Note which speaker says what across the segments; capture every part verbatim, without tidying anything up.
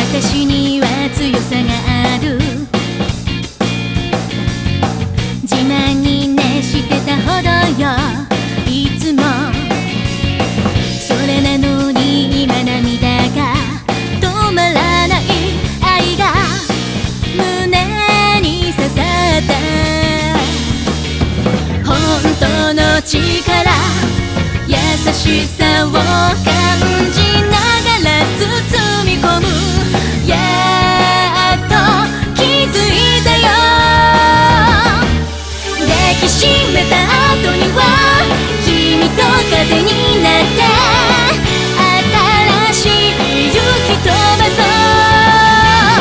Speaker 1: 私には強さがある。自慢にねしてたほどよ、いつも。それなのに今涙が止まらない。愛が胸に刺さった本当の力、優しさを感じながら包み込む。やっと気づいたよ。抱きしめた後には君と風になって新しい雪飛ばそう。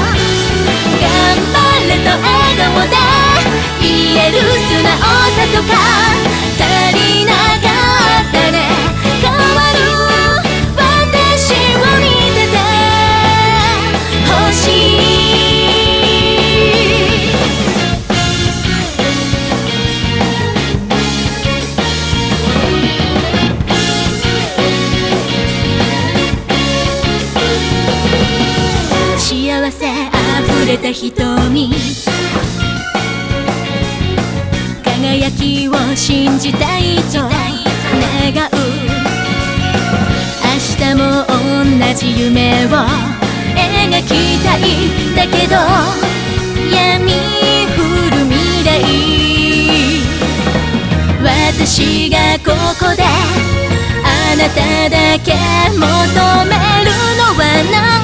Speaker 1: 頑張れと笑顔で言える素直さとか足りなかったね。変わる私を見ててほしい。幸せあふれた瞳、輝きを信じたいと願う。明日も同じ夢を描きたい。だけど闇降る未来、私がここであなただけ求めるのは何？